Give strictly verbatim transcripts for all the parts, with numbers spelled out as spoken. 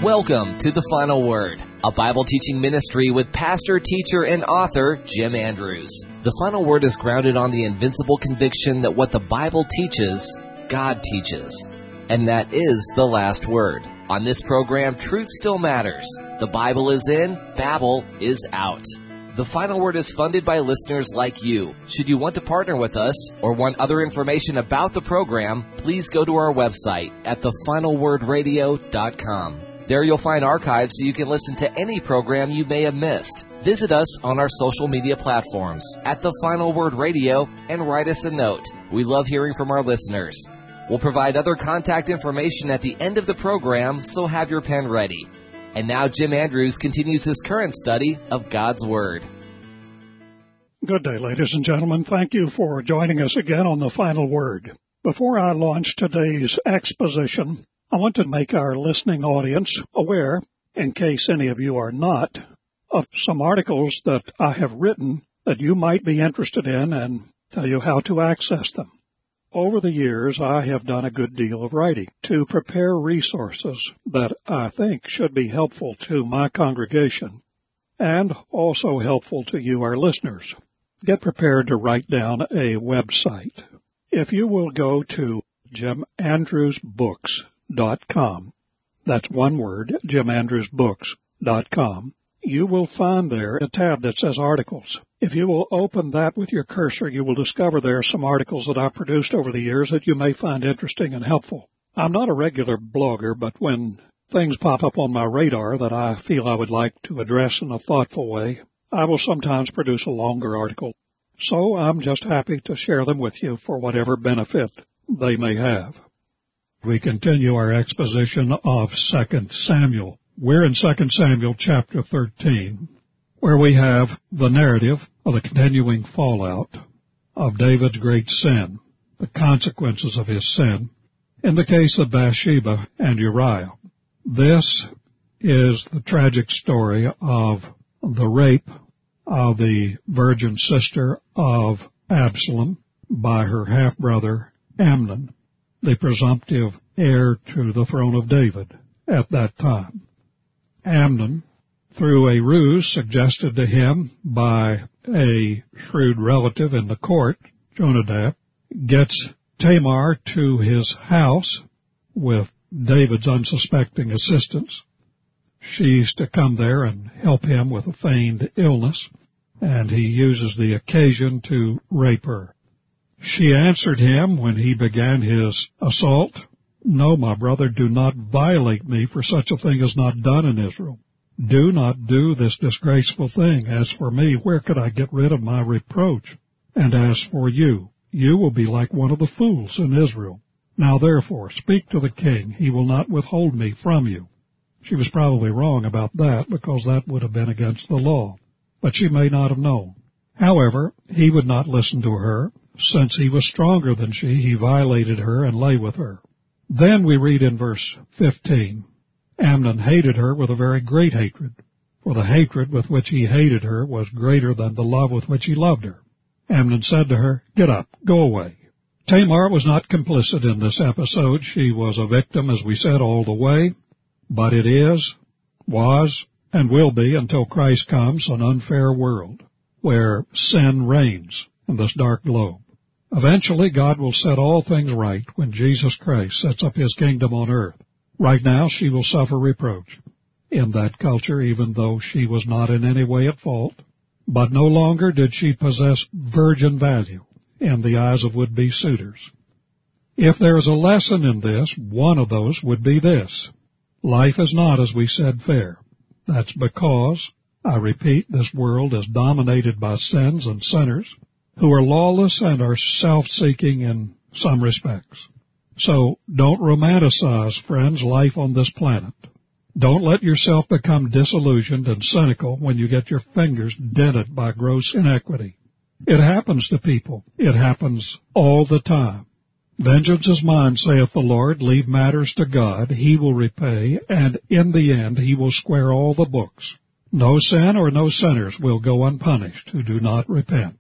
Welcome to The Final Word, a Bible teaching ministry with pastor, teacher, and author Jim Andrews. The Final Word is grounded on the invincible conviction that what the Bible teaches, God teaches. And that is the last word. On this program, truth still matters. The Bible is in, Babel is out. The Final Word is funded by listeners like you. Should you want to partner with us or want other information about the program, please go to our website at the final word radio dot com. There you'll find archives so you can listen to any program you may have missed. Visit us on our social media platforms at The Final Word Radio and write us a note. We love hearing from our listeners. We'll provide other contact information at the end of the program, so have your pen ready. And now Jim Andrews continues his current study of God's Word. Good day, ladies and gentlemen. Thank you for joining us again on The Final Word. Before I launch today's exposition, I want to make our listening audience aware, in case any of you are not, of some articles that I have written that you might be interested in and tell you how to access them. Over the years, I have done a good deal of writing to prepare resources that I think should be helpful to my congregation and also helpful to you, our listeners. Get prepared to write down a website. If you will go to jim andrews books dot com, that's one word, jim andrews books dot com, you will find there a tab that says Articles. If you will open that with your cursor, you will discover there are some articles that I've produced over the years that you may find interesting and helpful. I'm not a regular blogger, but when things pop up on my radar that I feel I would like to address in a thoughtful way, I will sometimes produce a longer article. So I'm just happy to share them with you for whatever benefit they may have. We continue our exposition of Second Samuel. We're in Second Samuel chapter thirteen, where we have the narrative of the continuing fallout of David's great sin, the consequences of his sin, in the case of Bathsheba and Uriah. This is the tragic story of the rape of the virgin sister of Absalom by her half-brother Amnon, the presumptive heir to the throne of David at that time. Amnon, through a ruse suggested to him by a shrewd relative in the court, Jonadab, gets Tamar to his house with David's unsuspecting assistance. She's to come there and help him with a feigned illness, and he uses the occasion to rape her. She answered him when he began his assault, "No, my brother, do not violate me, for such a thing is not done in Israel. Do not do this disgraceful thing. As for me, where could I get rid of my reproach? And as for you, you will be like one of the fools in Israel. Now therefore, speak to the king. He will not withhold me from you." She was probably wrong about that, because that would have been against the law. But she may not have known. However, he would not listen to her. Since he was stronger than she, he violated her and lay with her. Then we read in verse fifteen, Amnon hated her with a very great hatred, for the hatred with which he hated her was greater than the love with which he loved her. Amnon said to her, "Get up, go away." Tamar was not complicit in this episode. She was a victim, as we said, all the way, but it is, was, and will be until Christ comes, an unfair world where sin reigns in this dark globe. Eventually, God will set all things right when Jesus Christ sets up his kingdom on earth. Right now, she will suffer reproach in that culture, even though she was not in any way at fault. But no longer did she possess virgin value in the eyes of would-be suitors. If there is a lesson in this, one of those would be this: life is not, as we said, fair. That's because, I repeat, this world is dominated by sins and sinners who are lawless and are self-seeking in some respects. So don't romanticize, friends, life on this planet. Don't let yourself become disillusioned and cynical when you get your fingers dented by gross inequity. It happens to people. It happens all the time. Vengeance is mine, saith the Lord. Leave matters to God. He will repay, and in the end he will square all the books. No sin or no sinners will go unpunished who do not repent.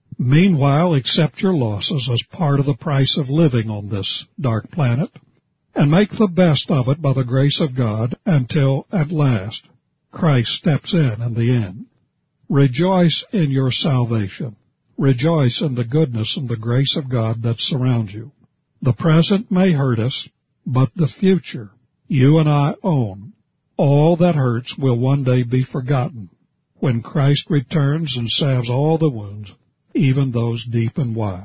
Meanwhile, accept your losses as part of the price of living on this dark planet. and make the best of it by the grace of God until, at last, Christ steps in in the end. Rejoice in your salvation. Rejoice in the goodness and the grace of God that surrounds you. The present may hurt us, but the future you and I own. All that hurts will one day be forgotten when Christ returns and salves all the wounds, even those deep and wide.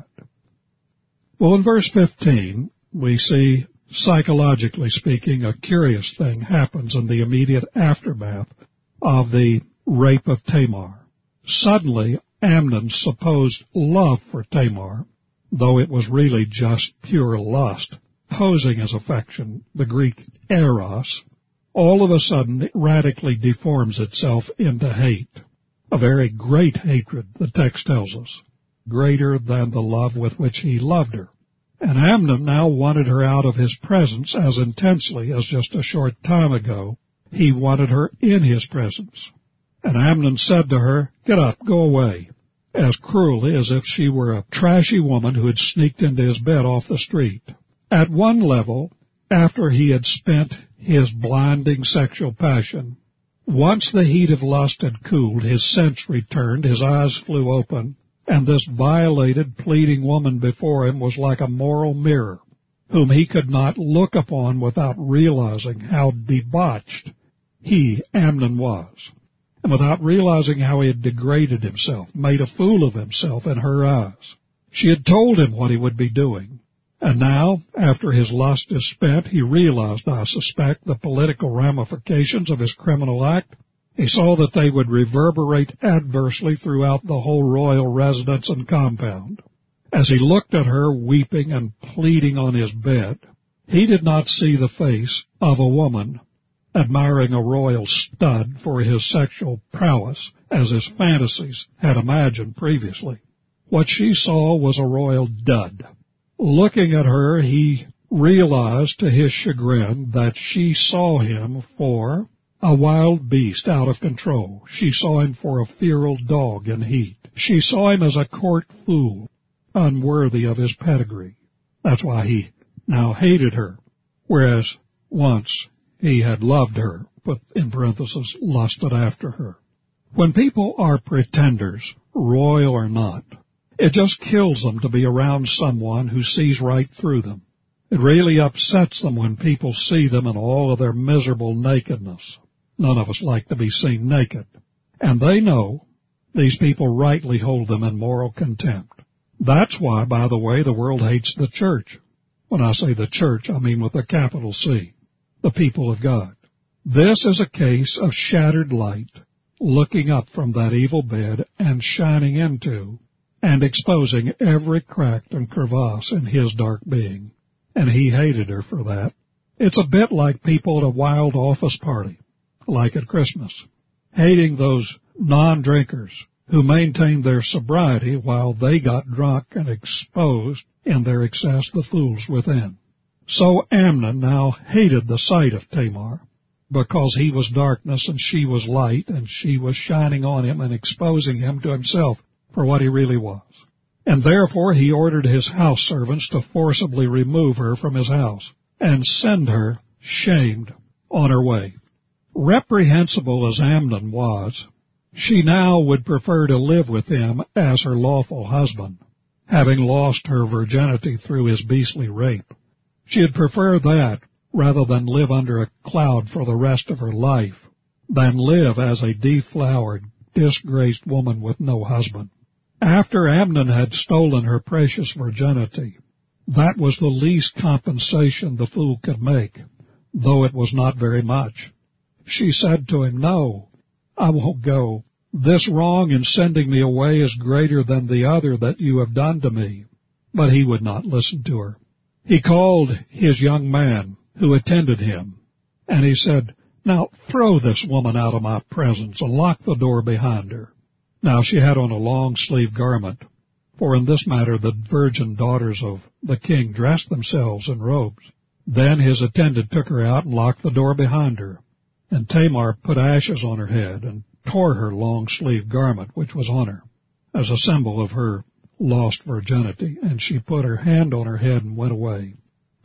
Well, in verse fifteen, we see, psychologically speaking, a curious thing happens in the immediate aftermath of the rape of Tamar. Suddenly, Amnon's supposed love for Tamar, though it was really just pure lust, posing as affection, the Greek eros, all of a sudden it radically deforms itself into hate. A very great hatred, the text tells us, greater than the love with which he loved her. And Amnon now wanted her out of his presence as intensely as just a short time ago he wanted her in his presence. And Amnon said to her, "Get up, go away," as cruelly as if she were a trashy woman who had sneaked into his bed off the street. At one level, after he had spent his blinding sexual passion, once the heat of lust had cooled, his sense returned, his eyes flew open, and this violated, pleading woman before him was like a moral mirror, whom he could not look upon without realizing how debauched he, Amnon, was, and without realizing how he had degraded himself, made a fool of himself in her eyes. She had told him what he would be doing, and now, after his lust is spent, he realized, I suspect, the political ramifications of his criminal act. He saw that they would reverberate adversely throughout the whole royal residence and compound. As he looked at her weeping and pleading on his bed, he did not see the face of a woman admiring a royal stud for his sexual prowess, as his fantasies had imagined previously. What she saw was a royal dud. Looking at her, he realized to his chagrin that she saw him for a wild beast out of control. She saw him for a feral dog in heat. She saw him as a court fool, unworthy of his pedigree. That's why he now hated her, whereas once he had loved her, but in parentheses, lusted after her. When people are pretenders, royal or not, it just kills them to be around someone who sees right through them. It really upsets them when people see them in all of their miserable nakedness. None of us like to be seen naked. And they know these people rightly hold them in moral contempt. That's why, by the way, the world hates the church. When I say the church, I mean with a capital C, the people of God. This is a case of shattered light looking up from that evil bed and shining into and exposing every crack and crevasse in his dark being. And he hated her for that. It's a bit like people at a wild office party, like at Christmas, hating those non-drinkers who maintained their sobriety while they got drunk and exposed in their excess the fools within. So Amnon now hated the sight of Tamar, because he was darkness and she was light, and she was shining on him and exposing him to himself for what he really was. And therefore he ordered his house servants to forcibly remove her from his house and send her shamed on her way. Reprehensible as Amnon was, she now would prefer to live with him as her lawful husband, having lost her virginity through his beastly rape. She'd prefer that rather than live under a cloud for the rest of her life, than live as a deflowered, disgraced woman with no husband. After Amnon had stolen her precious virginity, that was the least compensation the fool could make, though it was not very much. She said to him, "No, I won't go. This wrong in sending me away is greater than the other that you have done to me." But he would not listen to her. He called his young man who attended him, and he said, "Now throw this woman out of my presence and lock the door behind her." Now she had on a long-sleeved garment, for in this matter the virgin daughters of the king dressed themselves in robes. Then his attendant took her out and locked the door behind her. And Tamar put ashes on her head and tore her long-sleeved garment which was on her, as a symbol of her lost virginity, and she put her hand on her head and went away.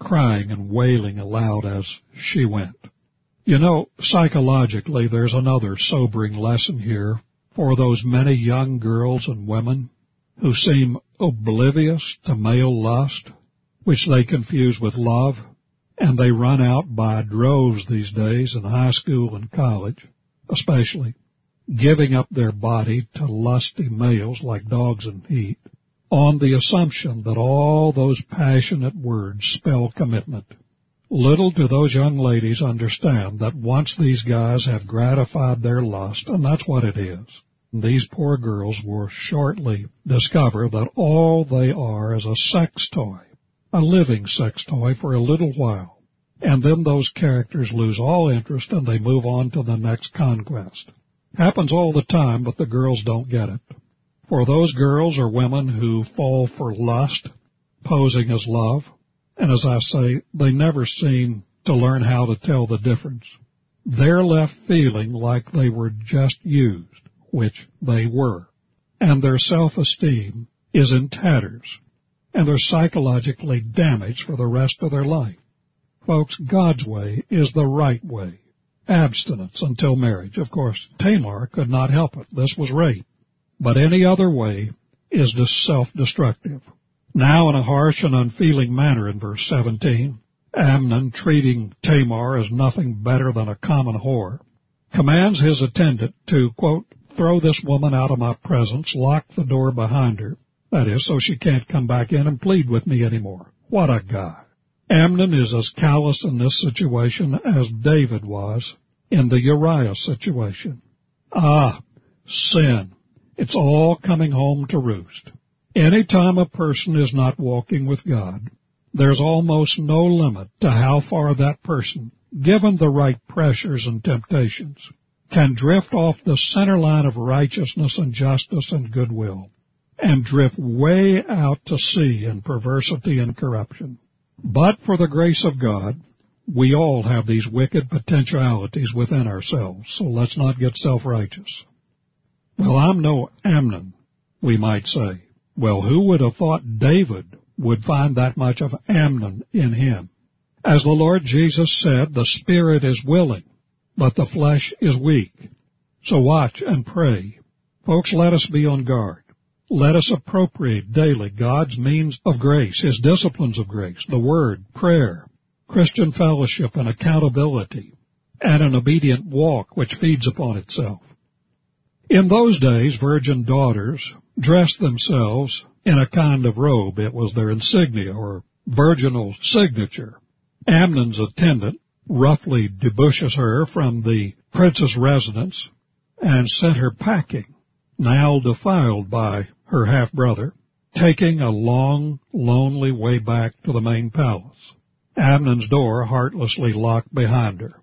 crying and wailing aloud as she went. You know, psychologically, there's another sobering lesson here for those many young girls and women who seem oblivious to male lust, which they confuse with love, and they run out by droves these days in high school and college, especially, giving up their body to lusty males like dogs in heat, on the assumption that all those passionate words spell commitment. Little do those young ladies understand that once these guys have gratified their lust, and that's what it is, these poor girls will shortly discover that all they are is a sex toy, a living sex toy for a little while, and then those characters lose all interest and they move on to the next conquest. Happens all the time, but the girls don't get it. For those girls or women who fall for lust, posing as love, and as I say, they never seem to learn how to tell the difference. They're left feeling like they were just used, which they were, and their self-esteem is in tatters, and they're psychologically damaged for the rest of their life. Folks, God's way is the right way. Abstinence until marriage. Of course, Tamar could not help it. This was rape. But any other way is just self-destructive. Now in a harsh and unfeeling manner in verse seventeen, Amnon, treating Tamar as nothing better than a common whore, commands his attendant to, quote, throw this woman out of my presence, lock the door behind her. That is, so she can't come back in and plead with me anymore. What a guy. Amnon is as callous in this situation as David was in the Uriah situation. Ah, sin. It's all coming home to roost. Any time a person is not walking with God, there's almost no limit to how far that person, given the right pressures and temptations, can drift off the center line of righteousness and justice and goodwill, and drift way out to sea in perversity and corruption. But for the grace of God, we all have these wicked potentialities within ourselves, so let's not get self-righteous. Well, I'm no Amnon, we might say. Well, who would have thought David would find that much of Amnon in him? As the Lord Jesus said, the spirit is willing, but the flesh is weak. So watch and pray. Folks, let us be on guard. Let us appropriate daily God's means of grace, His disciplines of grace, the Word, prayer, Christian fellowship and accountability, and an obedient walk which feeds upon itself. In those days, virgin daughters dressed themselves in a kind of robe. It was their insignia or virginal signature. Amnon's attendant roughly debouches her from the prince's residence and sent her packing, now defiled by her half-brother, taking a long, lonely way back to the main palace, Amnon's door heartlessly locked behind her.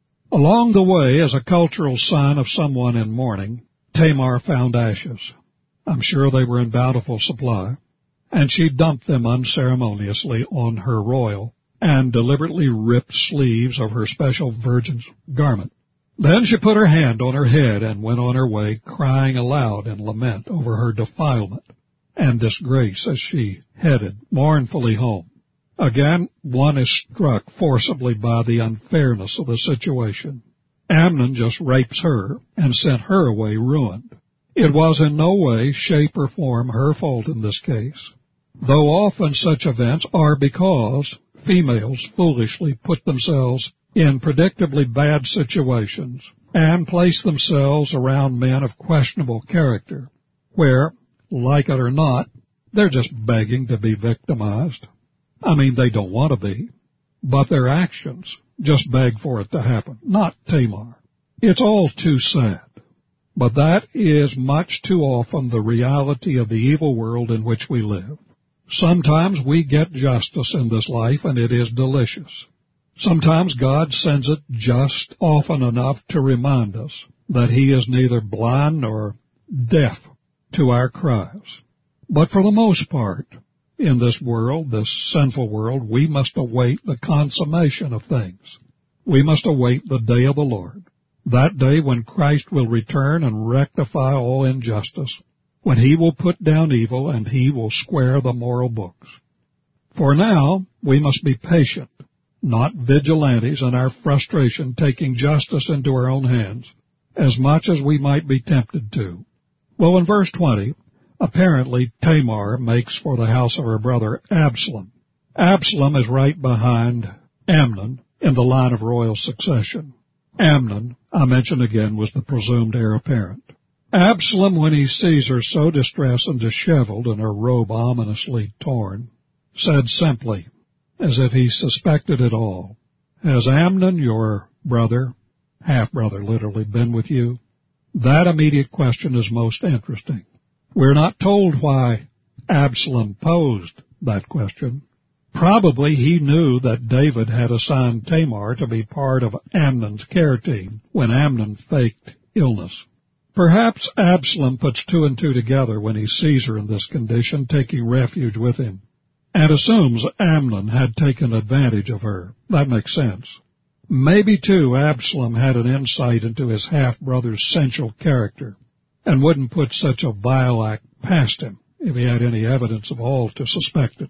Along the way, as a cultural sign of someone in mourning, Tamar found ashes. I'm sure they were in bountiful supply, and she dumped them unceremoniously on her royal and deliberately ripped sleeves of her special virgin's garment. Then she put her hand on her head and went on her way, crying aloud in lament over her defilement and disgrace as she headed mournfully home. Again, one is struck forcibly by the unfairness of the situation. Amnon just rapes her and sent her away ruined. It was in no way, shape, or form her fault in this case, though often such events are because females foolishly put themselves in predictably bad situations and place themselves around men of questionable character, where, like it or not, they're just begging to be victimized. I mean, they don't want to be, but their actions just beg for it to happen, not Tamar. It's all too sad, but that is much too often the reality of the evil world in which we live. Sometimes we get justice in this life, and it is delicious. Sometimes God sends it just often enough to remind us that He is neither blind nor deaf to our cries. But for the most part, in this world, this sinful world, we must await the consummation of things. We must await the day of the Lord, that day when Christ will return and rectify all injustice, when He will put down evil and He will square the moral books. For now, we must be patient, not vigilantes in our frustration taking justice into our own hands, as much as we might be tempted to. Well, in verse twenty, apparently Tamar makes for the house of her brother Absalom. Absalom is right behind Amnon in the line of royal succession. Amnon, I mention again, was the presumed heir apparent. Absalom, when he sees her so distressed and disheveled and her robe ominously torn, said simply, as if he suspected it all, "Has Amnon, your brother, half-brother literally, been with you?" That immediate question is most interesting. We're not told why Absalom posed that question. Probably he knew that David had assigned Tamar to be part of Amnon's care team when Amnon faked illness. Perhaps Absalom puts two and two together when he sees her in this condition, taking refuge with him, and assumes Amnon had taken advantage of her. That makes sense. Maybe, too, Absalom had an insight into his half-brother's sensual character and wouldn't put such a vile act past him if he had any evidence of all to suspect it.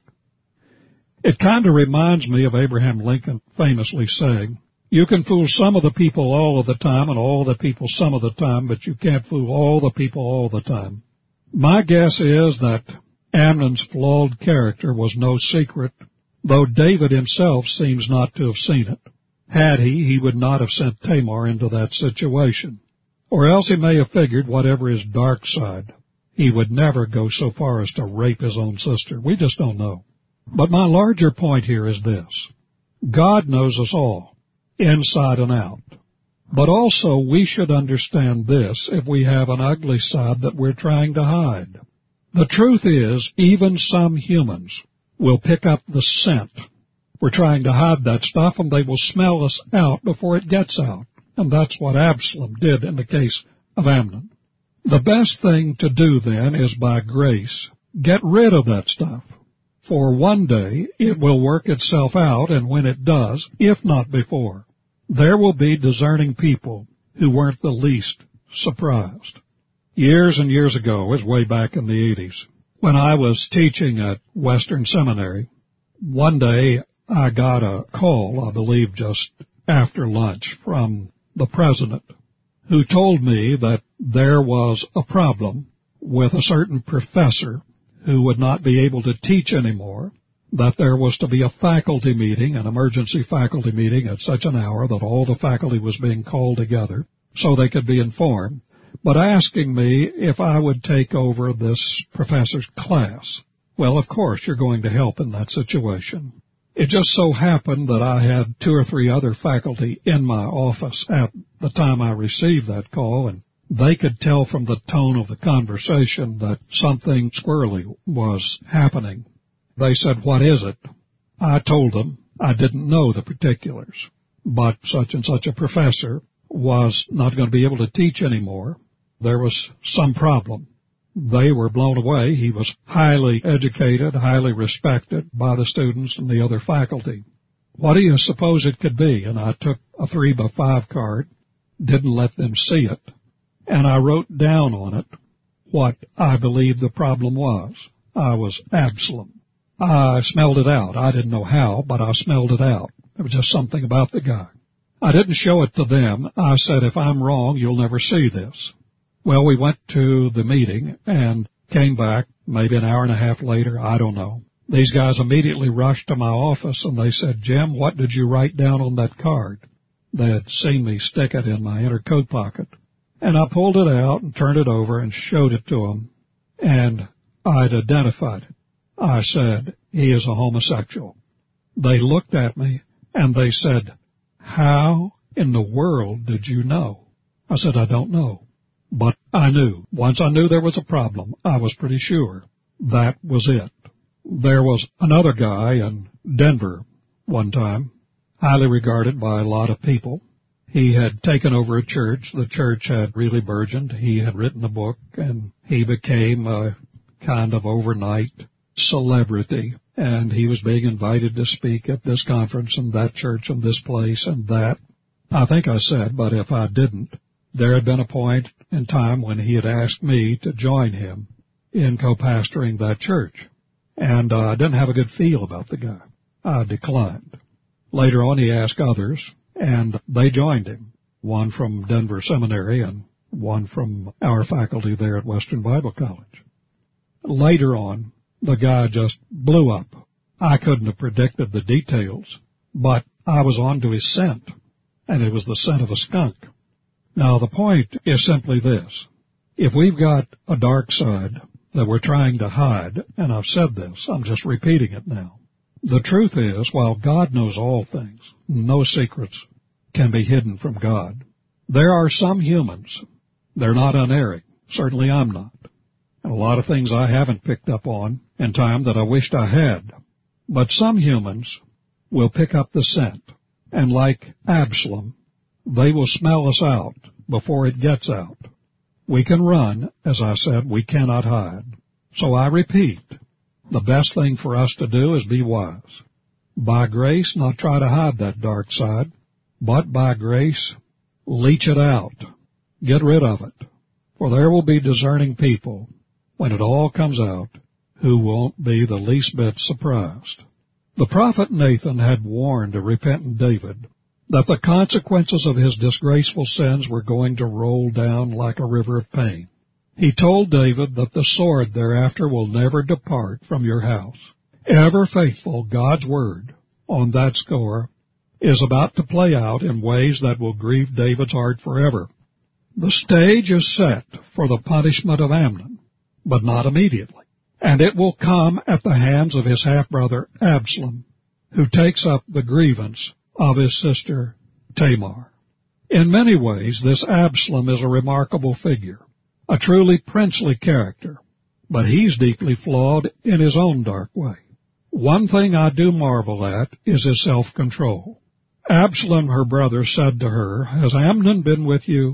It kind of reminds me of Abraham Lincoln famously saying, "You can fool some of the people all of the time and all the people some of the time, but you can't fool all the people all the time." My guess is that Amnon's flawed character was no secret, though David himself seems not to have seen it. Had he, he would not have sent Tamar into that situation. Or else he may have figured, whatever his dark side, he would never go so far as to rape his own sister. We just don't know. But my larger point here is this. God knows us all, inside and out. But also we should understand this if we have an ugly side that we're trying to hide. The truth is, even some humans will pick up the scent. We're trying to hide that stuff, and they will smell us out before it gets out. And that's what Absalom did in the case of Amnon. The best thing to do, then, is by grace, get rid of that stuff. For one day it will work itself out, and when it does, if not before, there will be discerning people who weren't the least surprised. Years and years ago, it was way back in the eighties, when I was teaching at Western Seminary, one day I got a call, I believe just after lunch, from the president, who told me that there was a problem with a certain professor who would not be able to teach anymore, that there was to be a faculty meeting, an emergency faculty meeting at such an hour that all the faculty was being called together so they could be informed, but asking me if I would take over this professor's class. Well, of course, you're going to help in that situation. It just so happened that I had two or three other faculty in my office at the time I received that call, and they could tell from the tone of the conversation that something squirrely was happening. They said, "What is it?" I told them I didn't know the particulars, but such and such a professor was not going to be able to teach anymore. There was some problem. They were blown away. He was highly educated, highly respected by the students and the other faculty. What do you suppose it could be? And I took a three by five card, didn't let them see it, and I wrote down on it what I believed the problem was. I was Absalom. I smelled it out. I didn't know how, but I smelled it out. There was just something about the guy. I didn't show it to them. I said, if I'm wrong, you'll never see this. Well, we went to the meeting and came back maybe an hour and a half later. I don't know. These guys immediately rushed to my office and they said, "Jim, what did you write down on that card?" They had seen me stick it in my inner coat pocket. And I pulled it out and turned it over and showed it to them. And I'd identified it. I said, "He is a homosexual." They looked at me and they said, "How in the world did you know?" I said, "I don't know. But I knew. Once I knew there was a problem, I was pretty sure. That was it." There was another guy in Denver one time, highly regarded by a lot of people. He had taken over a church. The church had really burgeoned. He had written a book, and he became a kind of overnight celebrity. And he was being invited to speak at this conference and that church and this place and that. I think I said, but if I didn't, there had been a point in time when he had asked me to join him in co-pastoring that church. and uh, I didn't have a good feel about the guy. I declined. Later on, he asked others, and they joined him, one from Denver Seminary and one from our faculty there at Western Bible College. Later on, the guy just blew up. I couldn't have predicted the details, but I was on to his scent, and it was the scent of a skunk. Now, the point is simply this. If we've got a dark side that we're trying to hide, and I've said this, I'm just repeating it now. The truth is, while God knows all things, no secrets can be hidden from God. There are some humans, they're not unerring. Certainly I'm not. And a lot of things I haven't picked up on in time that I wished I had. But some humans will pick up the scent, and like Absalom, they will smell us out before it gets out. We can run, as I said, we cannot hide. So I repeat, the best thing for us to do is be wise. By grace, not try to hide that dark side, but by grace, leach it out. Get rid of it. For there will be discerning people, when it all comes out, who won't be the least bit surprised. The prophet Nathan had warned a repentant David that the consequences of his disgraceful sins were going to roll down like a river of pain. He told David that the sword thereafter will never depart from your house. Ever faithful, God's word on that score is about to play out in ways that will grieve David's heart forever. The stage is set for the punishment of Amnon, but not immediately. And it will come at the hands of his half-brother Absalom, who takes up the grievance of his sister Tamar. In many ways, this Absalom is a remarkable figure, a truly princely character, but he's deeply flawed in his own dark way. One thing I do marvel at is his self-control. Absalom, her brother, said to her, "Has Amnon been with you?"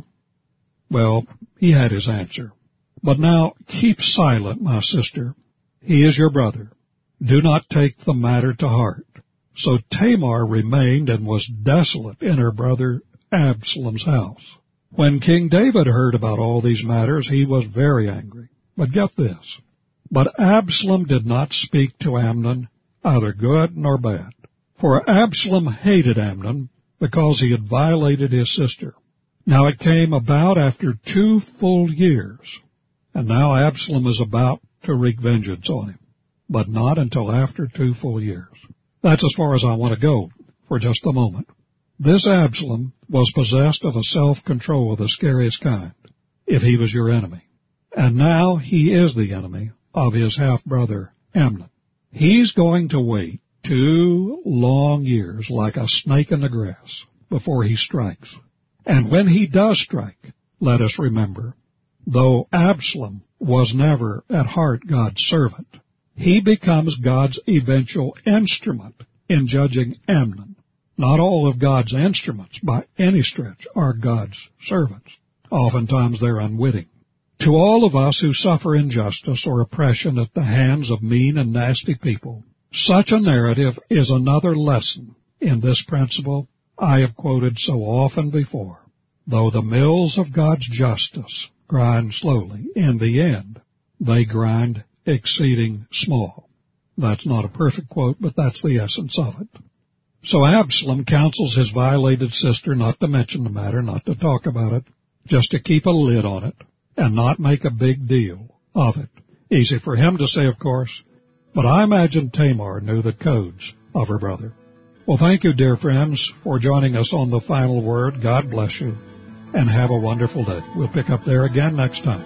Well, he had his answer. But now keep silent, my sister. He is your brother. Do not take the matter to heart. So Tamar remained and was desolate in her brother Absalom's house. When King David heard about all these matters, he was very angry. But get this. But Absalom did not speak to Amnon, either good nor bad. For Absalom hated Amnon because he had violated his sister. Now it came about after two full years, and now Absalom is about to wreak vengeance on him, but not until after two full years. That's as far as I want to go for just a moment. This Absalom was possessed of a self-control of the scariest kind, if he was your enemy. And now he is the enemy of his half-brother Amnon. He's going to wait two long years like a snake in the grass before he strikes. And when he does strike, let us remember, though Absalom was never at heart God's servant, he becomes God's eventual instrument in judging Amnon. Not all of God's instruments, by any stretch, are God's servants. Oftentimes they're unwitting. To all of us who suffer injustice or oppression at the hands of mean and nasty people, such a narrative is another lesson in this principle I have quoted so often before. Though the mills of God's justice grind slowly, in the end, they grind exceeding small. That's not a perfect quote, but that's the essence of it. So Absalom counsels his violated sister not to mention the matter, not to talk about it, just to keep a lid on it and not make a big deal of it. Easy for him to say, of course, but I imagine Tamar knew the codes of her brother. Well, thank you, dear friends, for joining us on The Final Word. God bless you, and have a wonderful day. We'll pick up there again next time.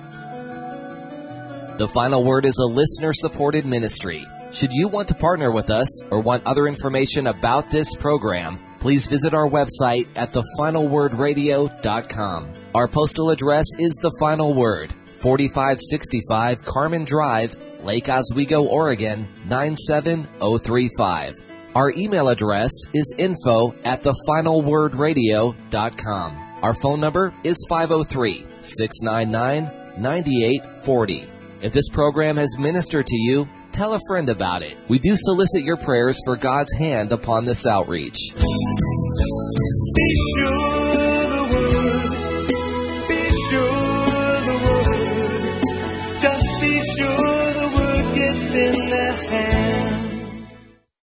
The Final Word is a listener-supported ministry. Should you want to partner with us or want other information about this program, please visit our website at the final word radio dot com. Our postal address is The Final Word, forty-five sixty-five Carmen Drive, Lake Oswego, Oregon, nine seven zero three five. Our email address is info at the final word radio dot com. Our phone number is five oh three, six nine nine, nine eight four oh. If this program has ministered to you, tell a friend about it. We do solicit your prayers for God's hand upon this outreach.